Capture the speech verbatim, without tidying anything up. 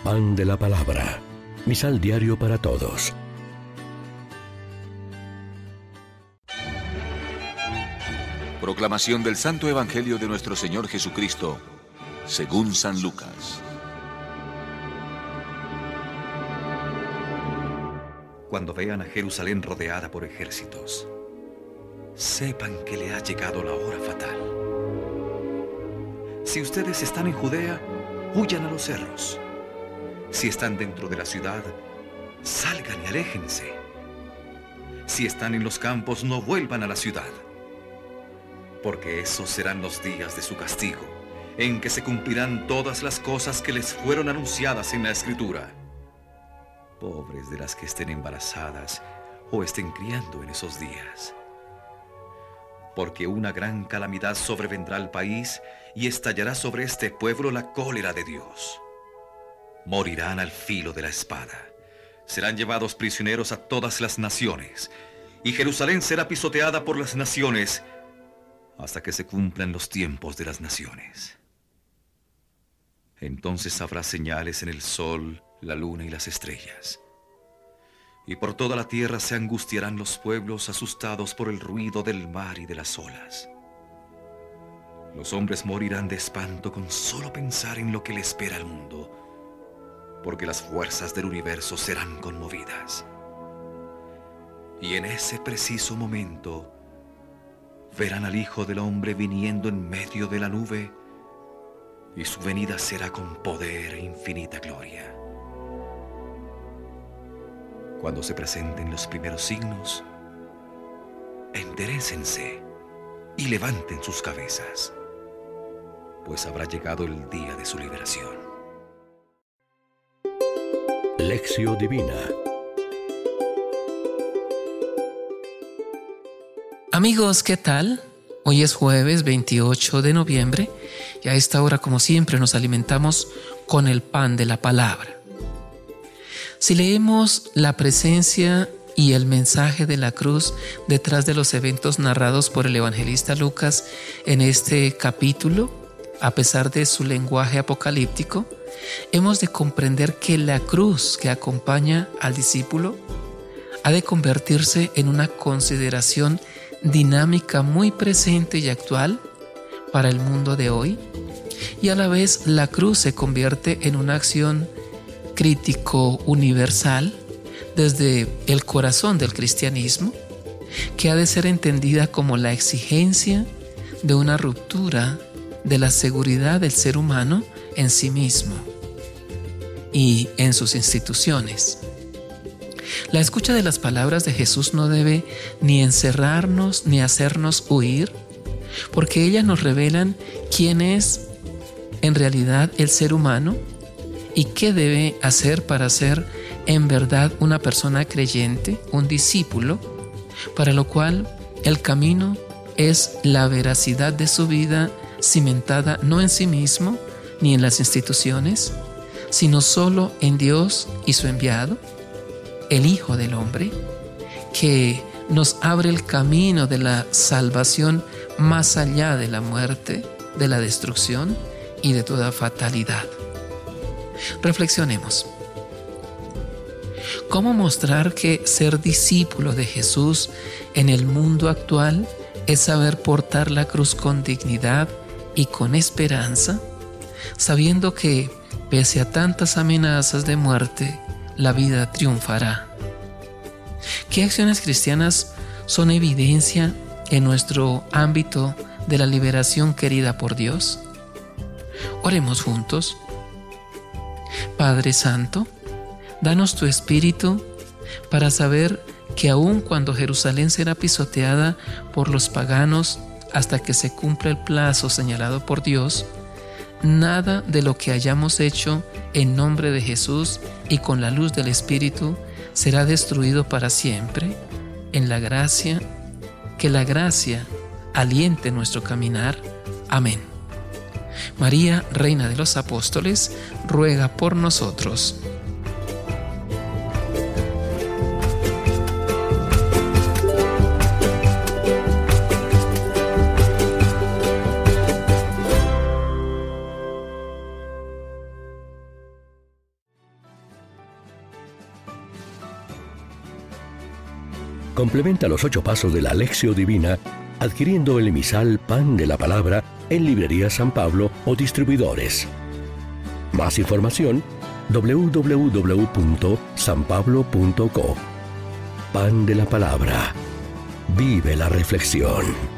Pan de la Palabra. Misal diario para todos. Proclamación del Santo Evangelio de nuestro Señor Jesucristo, según San Lucas. Cuando vean a Jerusalén rodeada por ejércitos, sepan que le ha llegado la hora fatal. Si ustedes están en Judea, huyan a los cerros. Si están dentro de la ciudad, salgan y aléjense. Si están en los campos, no vuelvan a la ciudad. Porque esos serán los días de su castigo, en que se cumplirán todas las cosas que les fueron anunciadas en la Escritura. Pobres de las que estén embarazadas o estén criando en esos días. Porque una gran calamidad sobrevendrá al país y estallará sobre este pueblo la cólera de Dios. Morirán al filo de la espada. Serán llevados prisioneros a todas las naciones, y Jerusalén será pisoteada por las naciones hasta que se cumplan los tiempos de las naciones. Entonces habrá señales en el sol, la luna y las estrellas. Y por toda la tierra se angustiarán los pueblos asustados por el ruido del mar y de las olas. Los hombres morirán de espanto con solo pensar en lo que le espera al mundo, porque las fuerzas del universo serán conmovidas. Y en ese preciso momento verán al Hijo del Hombre viniendo en medio de la nube, y su venida será con poder e infinita gloria. Cuando se presenten los primeros signos, enderécense y levanten sus cabezas, pues habrá llegado el día de su liberación. Lección Divina. Amigos, ¿qué tal? Hoy es jueves veintiocho de noviembre y a esta hora, como siempre, nos alimentamos con el pan de la palabra. Si leemos la presencia y el mensaje de la cruz detrás de los eventos narrados por el evangelista Lucas en este capítulo, a pesar de su lenguaje apocalíptico, hemos de comprender que la cruz que acompaña al discípulo ha de convertirse en una consideración dinámica muy presente y actual para el mundo de hoy, y a la vez la cruz se convierte en una acción crítico universal desde el corazón del cristianismo, que ha de ser entendida como la exigencia de una ruptura de la seguridad del ser humano en sí mismo y en sus instituciones. La escucha de las palabras de Jesús no debe ni encerrarnos ni hacernos huir, porque ellas nos revelan quién es en realidad el ser humano y qué debe hacer para ser en verdad una persona creyente, un discípulo, para lo cual el camino es la veracidad de su vida cimentada no en sí mismo ni en las instituciones, sino solo en Dios y su enviado, el Hijo del Hombre, que nos abre el camino de la salvación más allá de la muerte, de la destrucción y de toda fatalidad. Reflexionemos. ¿Cómo mostrar que ser discípulo de Jesús en el mundo actual es saber portar la cruz con dignidad y con esperanza, sabiendo que, pese a tantas amenazas de muerte, la vida triunfará? ¿Qué acciones cristianas son evidencia en nuestro ámbito de la liberación querida por Dios? Oremos juntos. Padre Santo, danos tu Espíritu para saber que aun cuando Jerusalén será pisoteada por los paganos hasta que se cumpla el plazo señalado por Dios, nada de lo que hayamos hecho en nombre de Jesús y con la luz del Espíritu será destruido para siempre, en la gracia, que la gracia aliente nuestro caminar. Amén. María, Reina de los Apóstoles, ruega por nosotros. Complementa los ocho pasos de la Lectio Divina adquiriendo el emisal Pan de la Palabra en Librería San Pablo o distribuidores. Más información doble u doble u doble u punto san pablo punto co. Pan de la Palabra. Vive la reflexión.